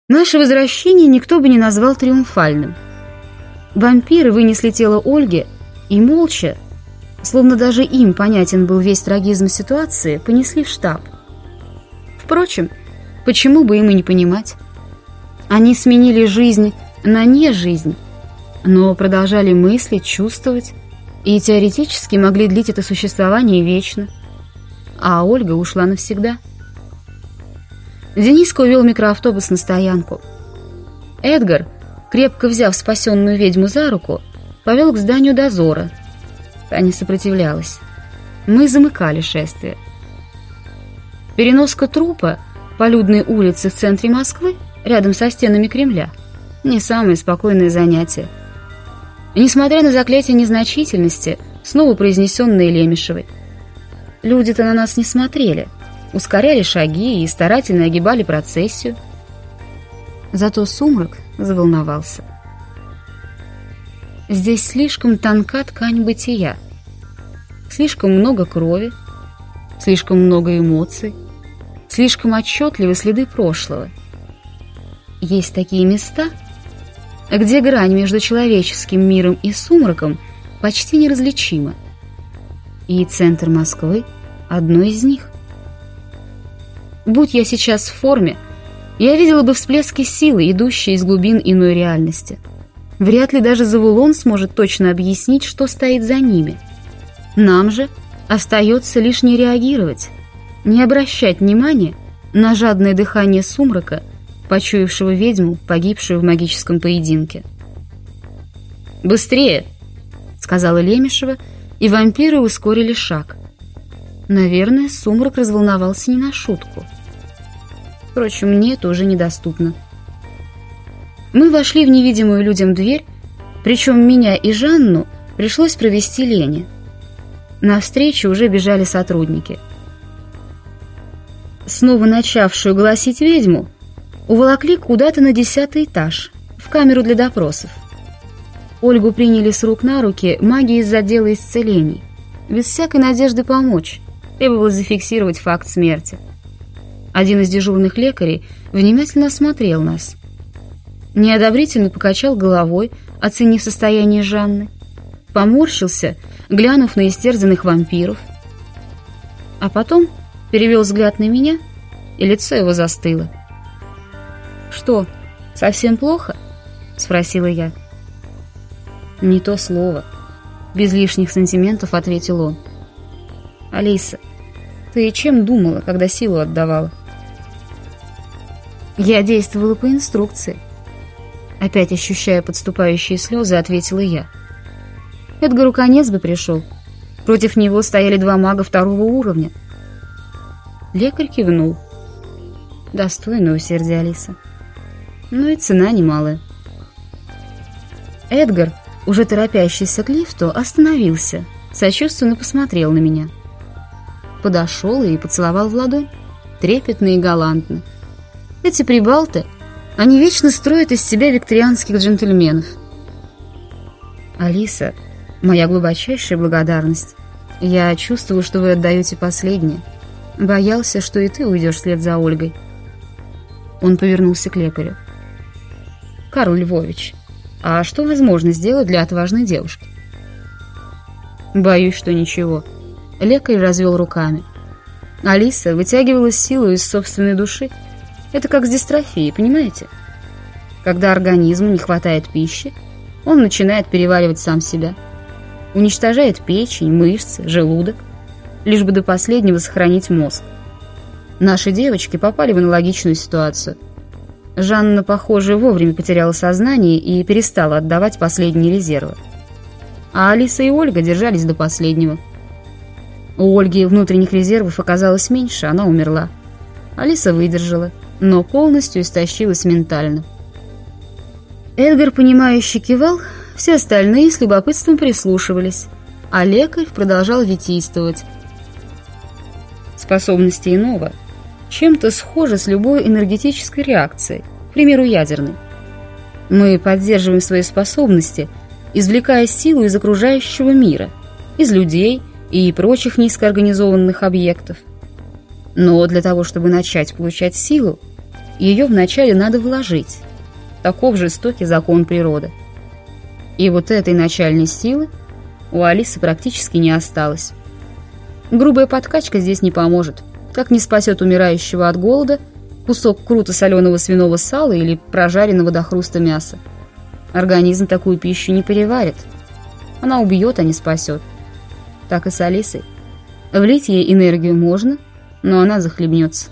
Наше возвращение никто бы не назвал триумфальным. Вампиры вынесли тело Ольги и молча, словно даже им понятен был весь трагизм ситуации, понесли в штаб. Впрочем, почему бы им и не понимать? Они сменили жизнь на не-жизнь, но продолжали мыслить, чувствовать и теоретически могли длить это существование вечно. А Ольга ушла навсегда. Дениска увел микроавтобус на стоянку. Эдгар, крепко взяв спасенную ведьму за руку, повел к зданию дозора. Та не сопротивлялась. Мы замыкали шествие. Переноска трупа по людной улице в центре Москвы, рядом со стенами Кремля, не самое спокойное занятие. Несмотря на заклятие незначительности, снова произнесенное Лемешевой. Люди-то на нас не смотрели, ускоряли шаги и старательно огибали процессию. Зато Сумрак заволновался. Здесь слишком тонка ткань бытия, слишком много крови, слишком много эмоций, слишком отчетливы следы прошлого. Есть такие места, где грань между человеческим миром и сумраком почти неразличима. И центр Москвы – одно из них. Будь я сейчас в форме, я видела бы всплески силы, идущие из глубин иной реальности. Вряд ли даже Завулон сможет точно объяснить, что стоит за ними. Нам же остается лишь не реагировать, не обращать внимания на жадное дыхание сумрака, почуявшего ведьму, погибшую в магическом поединке. «Быстрее!» — сказала Лемешева, и вампиры ускорили шаг. Наверное, Сумрак разволновался не на шутку. Впрочем, мне это уже недоступно. Мы вошли в невидимую людям дверь, причем меня и Жанну пришлось провести Лене. Навстречу уже бежали сотрудники. Снова начавшую голосить ведьму уволокли куда-то на 10-й этаж, в камеру для допросов. Ольгу приняли с рук на руки маги из отдела исцелений. Без всякой надежды помочь, требовалось зафиксировать факт смерти. Один из дежурных лекарей внимательно осмотрел нас. Неодобрительно покачал головой, оценив состояние Жанны. Поморщился, глянув на истерзанных вампиров. А потом перевел взгляд на меня, и лицо его застыло. «Что, совсем плохо?» — спросила я. «Не то слово», — без лишних сантиментов ответил он. «Алиса, ты чем думала, когда силу отдавала?» «Я действовала по инструкции», — опять ощущая подступающие слезы, ответила я. «Эдгару конец бы пришел. Против него стояли 2 мага 2-го уровня». Лекарь кивнул. «Достойно усердия, Алиса. Ну и цена немалая». Эдгар, уже торопящийся к лифту, остановился, сочувственно посмотрел на меня. Подошел и поцеловал в ладонь, трепетно и галантно. Эти прибалты, они вечно строят из себя викторианских джентльменов. «Алиса, моя глубочайшая благодарность. Я чувствую, что вы отдаете последнее. Боялся, что и ты уйдешь вслед за Ольгой». Он повернулся к лекарю. «Карл Львович, а что возможно сделать для отважной девушки?» «Боюсь, что ничего». Лекарь развел руками. Алиса вытягивала силу из собственной души. Это как с дистрофией, понимаете? Когда организму не хватает пищи, он начинает переваривать сам себя. Уничтожает печень, мышцы, желудок, лишь бы до последнего сохранить мозг. Наши девочки попали в аналогичную ситуацию. Жанна, похоже, вовремя потеряла сознание и перестала отдавать последние резервы. А Алиса и Ольга держались до последнего. У Ольги внутренних резервов оказалось меньше, она умерла. Алиса выдержала, но полностью истощилась ментально. Эдгар, понимающе кивал, все остальные с любопытством прислушивались, а лекарь продолжал витийствовать. Способности иного чем-то схожи с любой энергетической реакцией, к примеру, ядерной. Мы поддерживаем свои способности, извлекая силу из окружающего мира, из людей и прочих низкоорганизованных объектов. Но для того, чтобы начать получать силу, ее вначале надо вложить. Таков жестокий закон природы. И вот этой начальной силы у Алисы практически не осталось. Грубая подкачка здесь не поможет, как не спасет умирающего от голода кусок круто соленого свиного сала или прожаренного до хруста мяса. Организм такую пищу не переварит. Она убьет, а не спасет. Так и с Алисой. Влить ей энергию можно, но она захлебнется.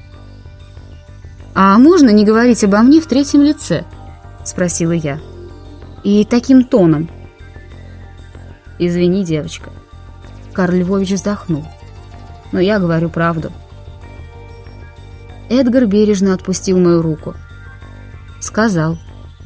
«А можно не говорить обо мне в третьем лице?» — спросила я. «И таким тоном». «Извини, девочка». Карл Львович вздохнул. «Но я говорю правду». Эдгар бережно отпустил мою руку. Сказал: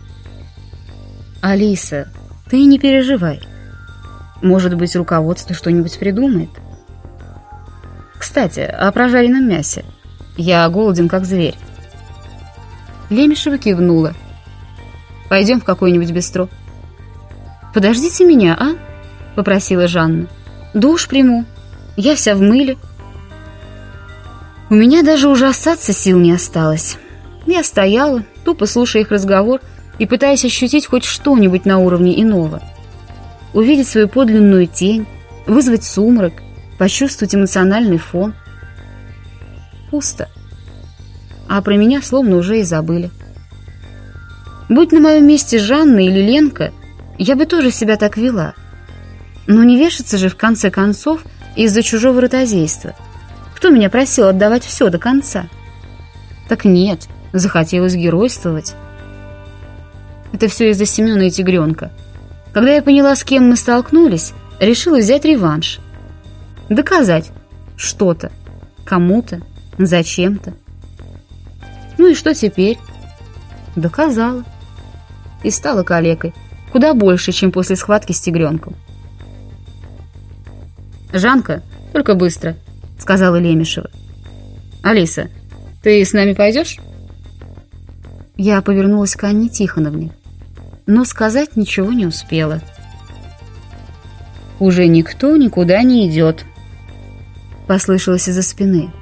«Алиса, ты не переживай. Может быть, руководство что-нибудь придумает. Кстати, о прожаренном мясе. Я голоден, как зверь». Лемешева кивнула. «Пойдем в какое-нибудь бистро». «Подождите меня, а?» — попросила Жанна. «Душ приму. Я вся в мыле». У меня даже ужасаться сил не осталось. Я стояла, тупо слушая их разговор и пытаясь ощутить хоть что-нибудь на уровне иного. Увидеть свою подлинную тень, вызвать сумрак, почувствовать эмоциональный фон. Пусто. А про меня словно уже и забыли. Будь на моем месте Жанна или Ленка, я бы тоже себя так вела. Но не вешаться же в конце концов из-за чужого ротозейства. Кто меня просил отдавать все до конца? Так нет, захотелось геройствовать. Это все из-за Семена и Тигренка. Когда я поняла, с кем мы столкнулись, решила взять реванш. Доказать что-то, кому-то, зачем-то. Ну и что теперь? Доказала. И стала калекой. Куда больше, чем после схватки с Тигренком. «Жанка, только быстро», — сказала Лемешева. «Алиса, ты с нами пойдешь?» Я повернулась к Анне Тихоновне, но сказать ничего не успела. «Уже никто никуда не идет», — послышалось из-за спины.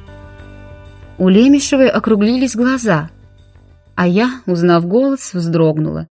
У Лемешевой округлились глаза, а я, узнав голос, вздрогнула.